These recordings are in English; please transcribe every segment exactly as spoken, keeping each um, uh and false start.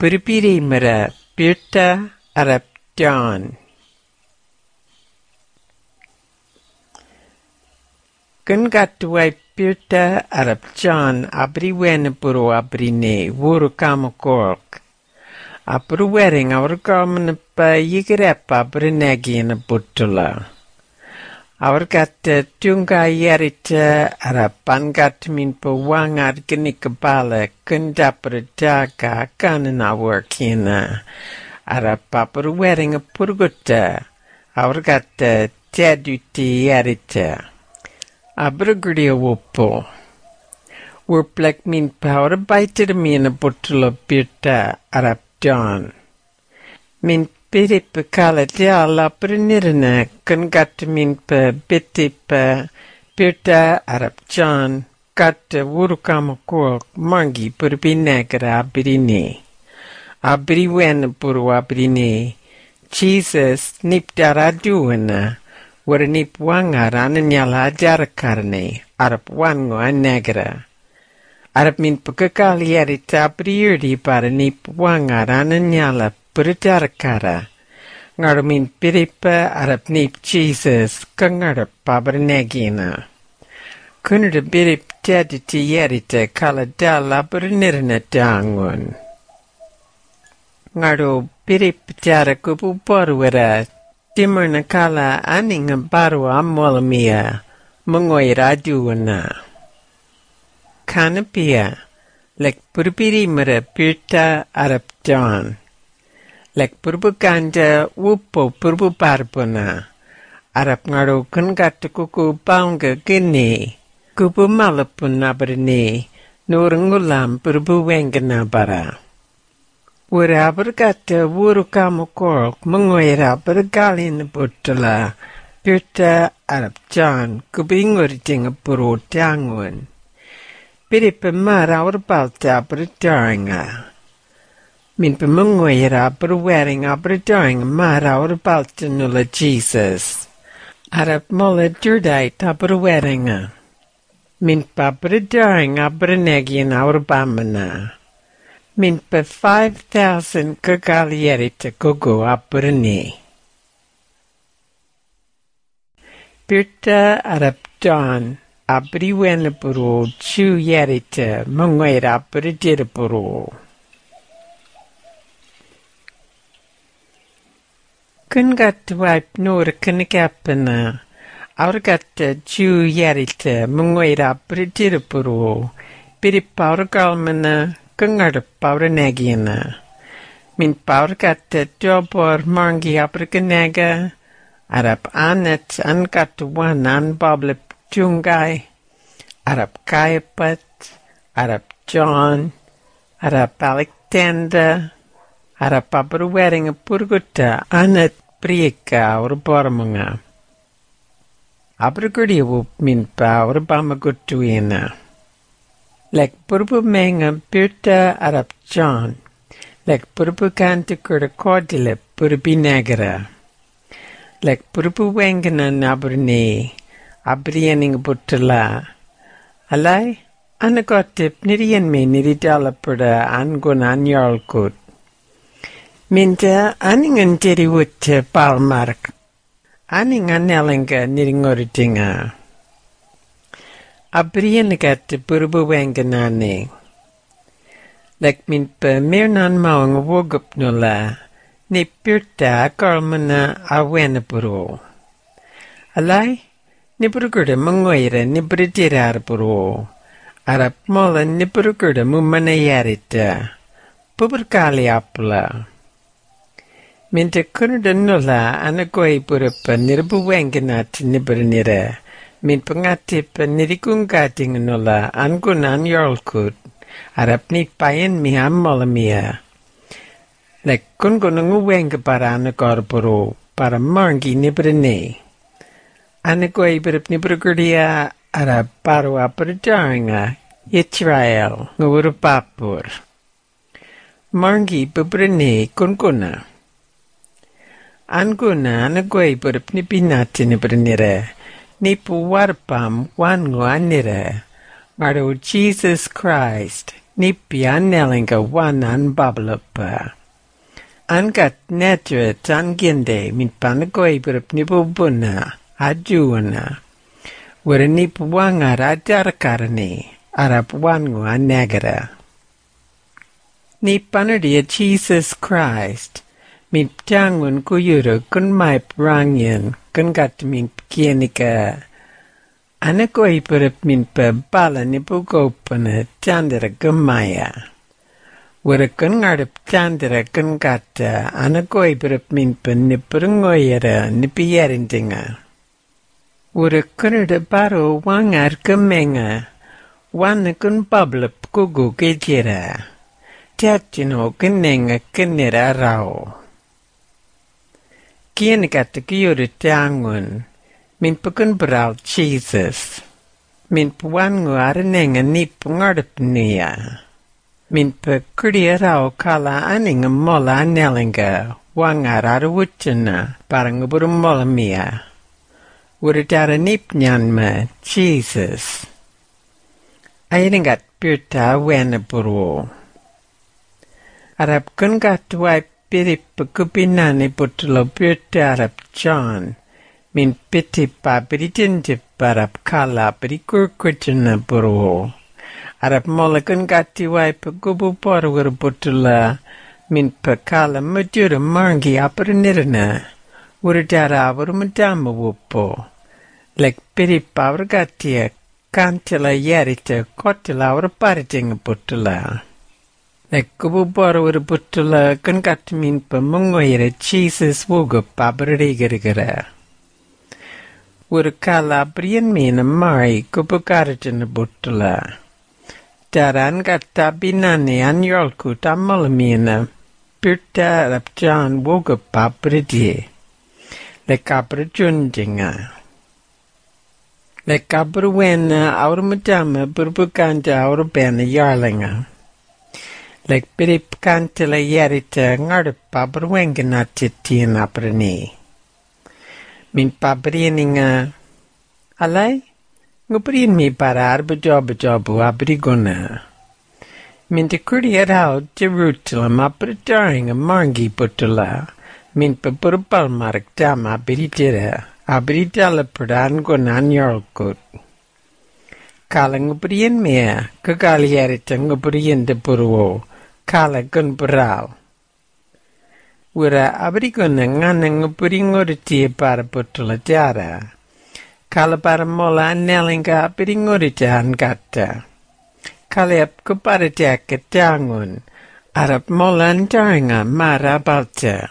Purpirimara Pirta Arab John. Kungatuai Pirta Arab John abri wenapuro abri ne wuru kamakork. Apru wedding our common pa yigrep abri negi in a butula. Our gat tunga yerita Arab pangat min pa wangar ginikabala kundapra daga kanana workina. Arab papru wedding a purguta. Our gat teduti yerita. Abrugria wopo. Were black min power bited me in a bottle of birta Arab John. Min pirip kala dia la prenirna kan gat min pa bitip birta Arab John gat wurukam ko mangi purbinagra abrini. Abri wen puru abrini. Jesus nipdara duena. Were nip wangaran nyala jarkarne Arab wango anegra. Arab min pagkakalieri tabriuri para nip wangaran nyala purjarkara. Ngar min piripa Arab nip Jesus kangarap pabernegina. Kunur birip tediti yerite kala dala bernirna dangun. Ngaro birip jara kubu borwera. Timur nakala aning baru amolamia mengoy rajuana. Kanapia lek purbiri mera pirta Arab John. Lek purbukanda wupo purbu barbona. Arab ngaro kungat kuku baunga gini. Kubu malapun nabarni. Nurangulam purbu wengana bara. Wura berkata wuru kamu korok mengoira bergalin butala pirta Arab John kubingur ting puru tangun. Biri pemara urbalta berdaringa. Min pemengoira berweringa berdaringa mara urbalta nula Jesus. Arab mola durdai ta berweringa. Min pa berdaringa bernegin urbamana. Min pa five thousand kagalieri te gogo abrni. Pirta Arab John abri wenapuro chu yerite mangoira abridirapuro. Kungat wipe nur kunikapana. Aurgat chu yerite mangoira abridirapuro. Piripaurgalmana. Kungar power negina. Min power gat jobor mangi abriganega. Arab anet angat one an boblip jungai. Arab kaipat. Arab John. Arab Alexander. Arab abru wedding a purguta anet prieka or bormunga. Abrugudi wup min power bamagutuina. Lek purbu menga pirta Arab John. Lek purbu kante kura kodile purbi negra. Lek purbu wengana nabrni. Abrianing butala. Alai, anagotip nirian me niridala pura angun anyalkut. Minta aningan tiri wutte palmark. Aningan nelinga niringoritinga. Abrianagat purbu wenganane. Lek min pa mirnan maung wogup nula. Ni pirta karmana awenapuro. Alai, ni burgurda mangoira ni bridirar puro. Arab mola ni burgurda mumanayarita. Puburkali apla. Minta kunurda nula anagoi burapa nirbu wenganat niburnira. Min pengatip nirikunggating nula angunan yorlkut. Arab ni payen mi amolamia. Lek kun gunung weng para anagorburu para mangi nibrene. Anagoi berap nibrugurdia Arab paru aperdaringa Israel ngurupapur. Mangi bebrene kun guna. Anguna anagoi berap nibinati nibrenire. Nipu warpam wangu anira. Ngaro Jesus Christ Nipi annelinga wanan bablapa. Angat netret angende min panagoi berup nibubuna ajuana. Wara nipu wangar adarkarani arap wangu anagara. Nipanardia Jesus Christ. Min ptiangun kuyura kun maip rangyan kun gat min pkienika. Anagoi berup min pa bala nibugopana chandra gamaya. Wara kun ngarap chandra kun gata anagoi berup min pa nipurungoyara nipiyarindinga. Wara kunada baro wangar kamenga wana kun bablap kugu gejira. Tiachino kunenga kunira rao. Kien gata kiyura tiangun min pukun bral Jesus. Min puangu aranenga nip ngarap niya. Min pa kudia rao kala aninga mola anelinga wangar arawuchana parang uburu mola mia. Wuradara nip nyanma Jesus. Ayringat pirta wena buru. Arab kun gat wai pirip kupinani putulo pirta Arab John. Min piti pa britindip Arab kala berikurkuchana buru. Arab mola kun gati wai pagubu porwar putula. Min pakala majura margi aparnirana. Wuradara awurmadama wupo. Lek pirip awargatia kantila yarita kotila awurparitinga putula. Lek kubu porwar putula kun gat min pa mungoyra Jesus wuga pabarigirigara. Wurakala brian mina mari kubu karitana putula. Daran gata binani anyolku tamalamina pirta Arab John wuga pabridi. Lek abrajundinga. Lek abruwena aurmadama burbukanta aurbena yarlinga. Lek birip kantila yarita ngardup abruwengana titian abrani. Min pabrianinga. Alay? Ngubrin mi para arbajobajobu abrigona. Min te kuriarao Jerusalem abradaringa margi putula. Min pa burbal marak dama abiritira. Abritala perdaan gonan yorkut. Kala ngubrian mea, kagali yarita ngubrian de purwo, kala gun beral. Wira abrigona ngana ngubring ngoriti para putula jara. Kala para mola anelinga abring ngorita angata. Kala ap kupara jaka jangun, arap mola anjaringa mara balta.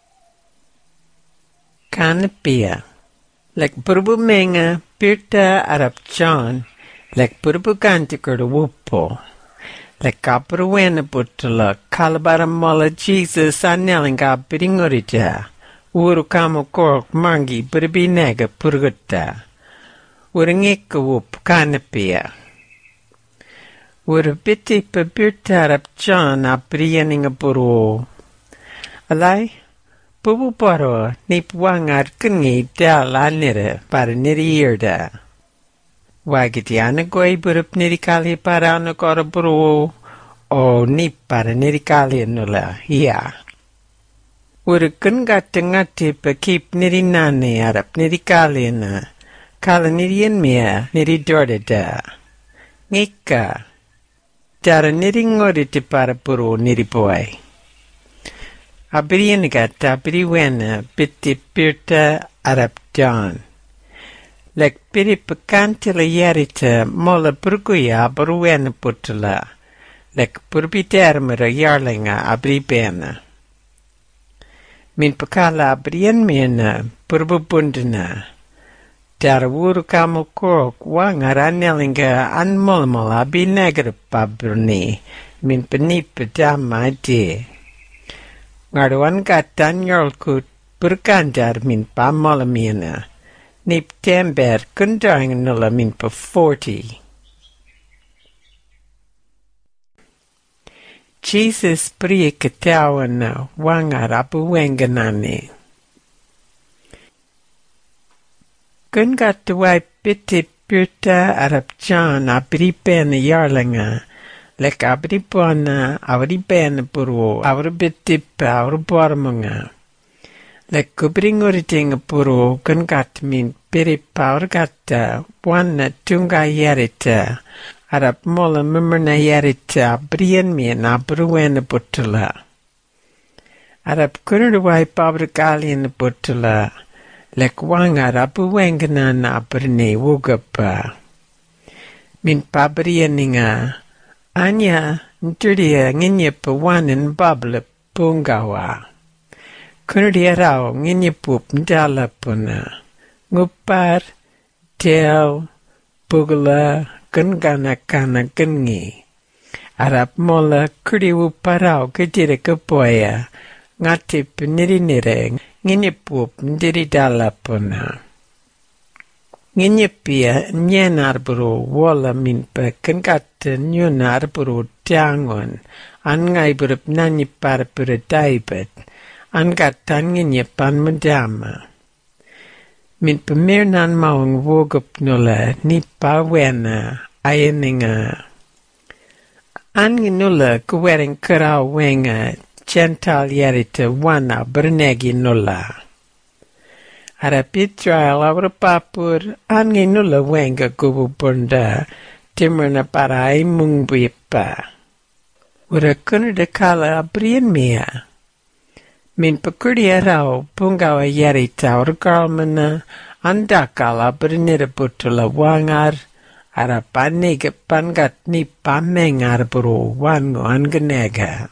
Kanapia. Lek purbu menga pirta Arab John, lek purbu kantikar wupo. Lek kapuru wena putula kalabara mola Jesus anelinga biringorita. Uru kamu kork mangi berbinega purgutta. Uru ngeka wup kanapia. Uru biti pa pirta Arab John abrianinga puru. Alay? Pubu paro nip wangar kungi dala nira para niri irda. Wagiti anagoi burup niri kali para anagora buru o nip para niri kali nula, iya. Urukun gata ngati pa kip niri nani arap niri kali na, kala niri enmia niri dorda da. Ngika, dara niri ngoriti para buru niri boy. Abrianigat abriwena biti pirta Arab John. Lek piri pekantila yarita mola burguya abruwena putula. Lek purbitermera yarlinga abribena. Min pakala abrian mena purbubundana. Darawuru kamu korok wangar anelinga anmolmola abinagar pabruni. Min penip dama di. Ngaruan katan yorkut berkandar min pa malamina. Nip tember kundang nula min pa forty. Jesus pria katawan na wangar apuwenganani. Kun gatuwai piti pirta Arab John abripen yarlinga. Lek abripona avripene puro avribetippe avripormunga. Lek kubringuritinga puro kungat min pirippa avrgata wanna tunga yerita arap mola mimmerna yerita brien min abruwene putula. Arap kurudwai pabrikalien putula lek wanga rapu wengana na abrine wugapa. Min pabrieninga anya nturia nginye pawanin babla pungawa. Kunudia rao nginye pup ndala puna. Ngupar, tel, pugala, gungana kana gungi. Arap mola kuri uparao kajira kapoya. Ngatip niri nire nginye pup ndiri dala puna. Nginye pia nyen arburu wala minpa kengkata nyun arburu tiangon an ngai berup nanyi par pura daibet an gatan nginye pan madama. Minpa mirnan maung wogup nula nipa wena ayaninga. An nginula kuwering kerau wenga gental yerita wana bernegi nula. Arap Israel avrapapur angi nula wenga gubu bunda timurna parai mungbipa. Ura kunada kala abrian mia. Min pakurdia rao pungawa yerita urgalmana andakala bernira putula wangar arap aniga pangat ni pamengar buru wangu anganega.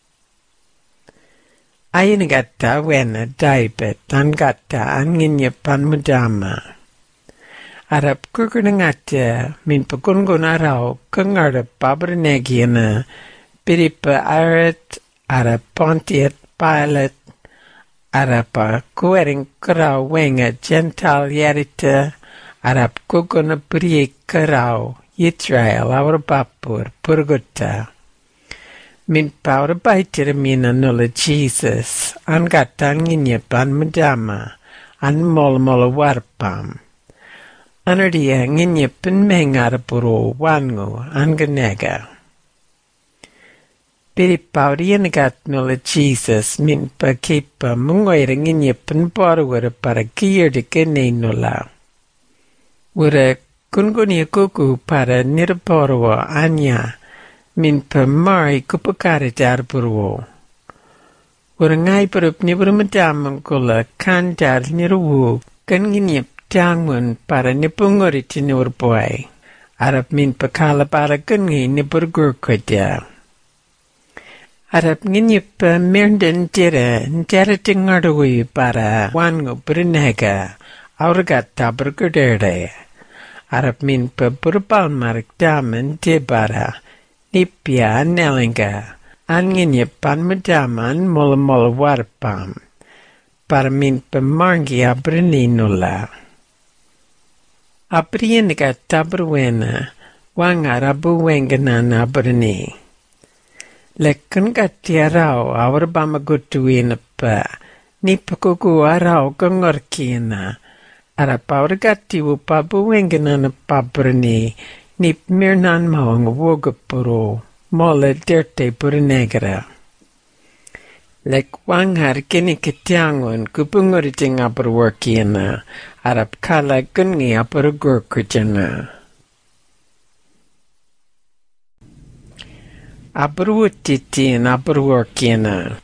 Ayin gata wena daibet an gata an nginya pan madama. Arap kukunangata min pakungun arao kungarda pabranegiana piripa arat arap pontiat pilot arapa kuering kerau wenga gental yerita arap kukuna prie kerau Israel avrapapur purguta. Min paura baitira mina nula Jesus, an gata nginya pan madama, an mola mola warpam. Anardia nginya pan mengara puro wangu, an ganega. Piri paura yanagat nula Jesus, min pa kipa mungoira nginya pan paruwara para kiyarda kene nula. Wara kungunia kuku para niraparuwa anya, min pa mari kupakara dar purwo. Ura ngai parup ni madamang kula kan dar niruwu kan nginyip tangmun para nipunguriti ni urboy. Arap min pa kala para kungi ni burgur kodya. Arap nginyip pa mirndan tira ntera tingarduwi para wangu bernega auragat taburgurdere. Arap min pa burpal marik daman tibara nipia nelinga, anginya pan madaman mola mola warpam, para min pemargi abrini nula. Abrieniga taberwena, wanga rabu wenganana abrini. Lekun gatiarao awarbama gutuina pa, nipakuku arao gangorkiina, arapawrgati upabu wenganana pabrini, nip mirnan maung wogapuro, mola derte purinegra. Lek wanghar kini ketiangon kupunguriting aperworkiana, arap kala gungi apergurkujana. Aperwutitin aperworkiana.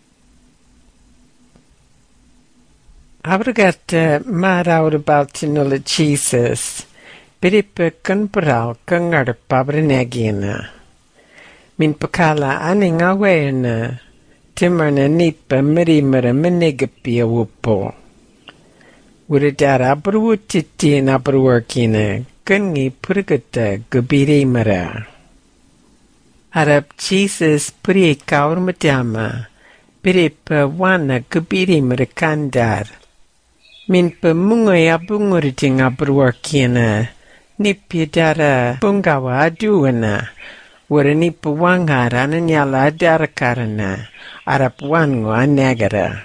Apergata maraur about nula Jesus, Piripa kunparal kungar pabrinegina. Min pakala aning awena, timarna nipa mirimara minigapia wupo. Wuridara aperwutitin aperworkina, kungi purgata gubirimara. Arap Jesus puri kaur madama, piripa wana gubirimara kandar. Min pamungoy abunguriting aperworkina, Nipidara pungawa aduana, wara nipa wangara nanyala adarakarana, arap wango anagara.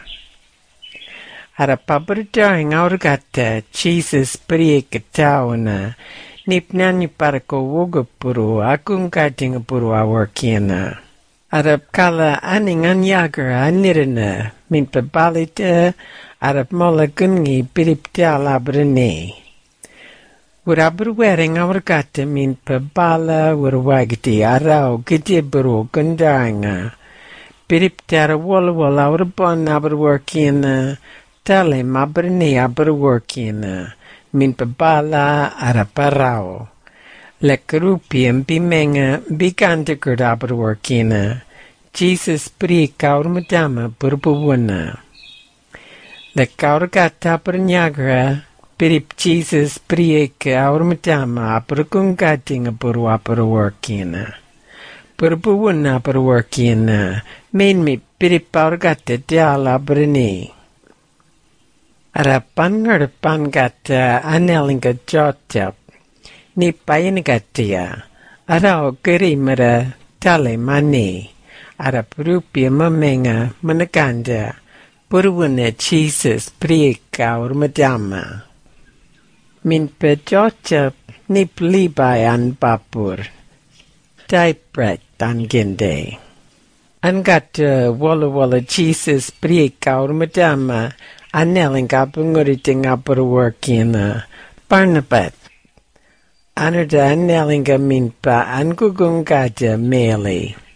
Arap aberdaring aurgata, Jesus priekatawana, Nip nani parako woga puru akung kating puru aworkina. Arab kala aning anyagra anirina min pabalita Arab mola gungi piriptia labrene. Urabur wearing our gata min pabala urwagti arao gidi buru gundanga. Piriptia walla walla our bon aber workina. Tale mabrene aber workina. Min pabala araparao. Lekrupium bimenga bigandikur aber workina. Jesus prik aur madama burbuwana. Lekaur gata bernyagra pirip Jesus prik aur madama aber gungating buru aber workina. Burbuwana aber workina. Main mi pirip aur gata diala brene. Arapan ngerpan gata anelinga jotap. Ni painigatia. Arao gerimera tale mani. Arap rupia mamenga managanda. Purwana Jesus prieka or madama. Min pejotap ni plibai an bapur. Daipret an ginde. Angata walla walla Jesus prieka or madama. Anelinga bunguriting apur workina. Barnabat. Anarda anelinga minpa angugungaja meli.